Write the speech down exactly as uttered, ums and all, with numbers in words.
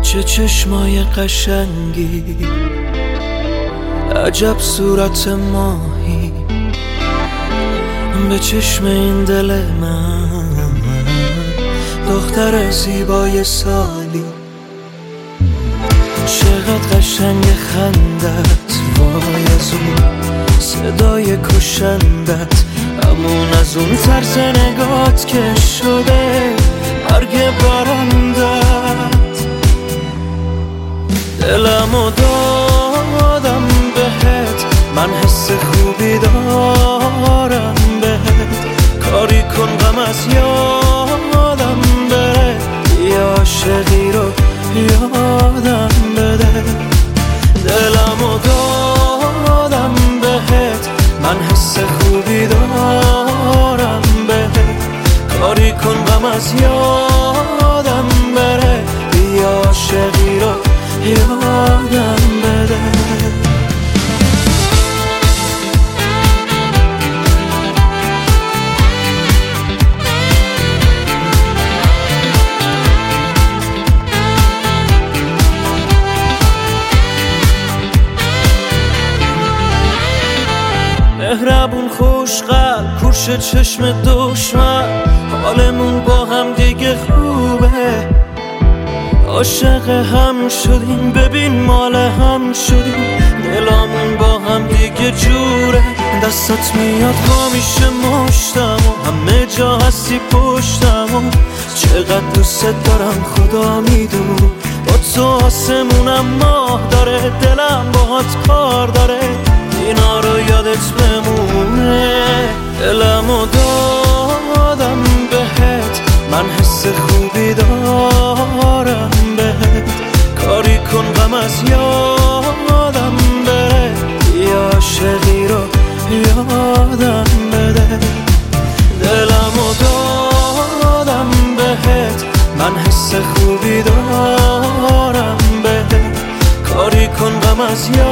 چه چشمای قشنگی، عجب صورت ماهی به چشم این دل من، دختر زیبای سالی. چقدر قشنگ خندت، وای از اون صدای کشندت، همون از اون طرز نگات که شده برگ برندت. دلمو دادم بهت، من حس خوبی دارم بهت، کاری کن غم از یادم بره، یا عاشقی رو یادم بده. دلمو دادم بهت، من حس خوبی دارم بهت، کاری کن غم از یادم بره، یا عاشقی رو یادم بده. مهربون خوشقلب کورش چشم دشمن، حالمون با هم دیگه خوبه، عاشق هم شدیم ببین مال هم شدیم، دلامون با هم دیگه جوره. دستات میاد با میشه مشتم و همه جا هستی پشتم و چقدر دوست دارم خدا میدون، با تو آسمونم ماه داره، دلم باهات کار داره، اینا رو یادت بمونه. دلمو دادم بهت، من حس خوبی دارم بهت، کاری کن غم از یادم بره، یا عاشقی رو یادم بده. دلمو دادم بهت، من حس خوبی دارم بهت، کاری کن غم از یادم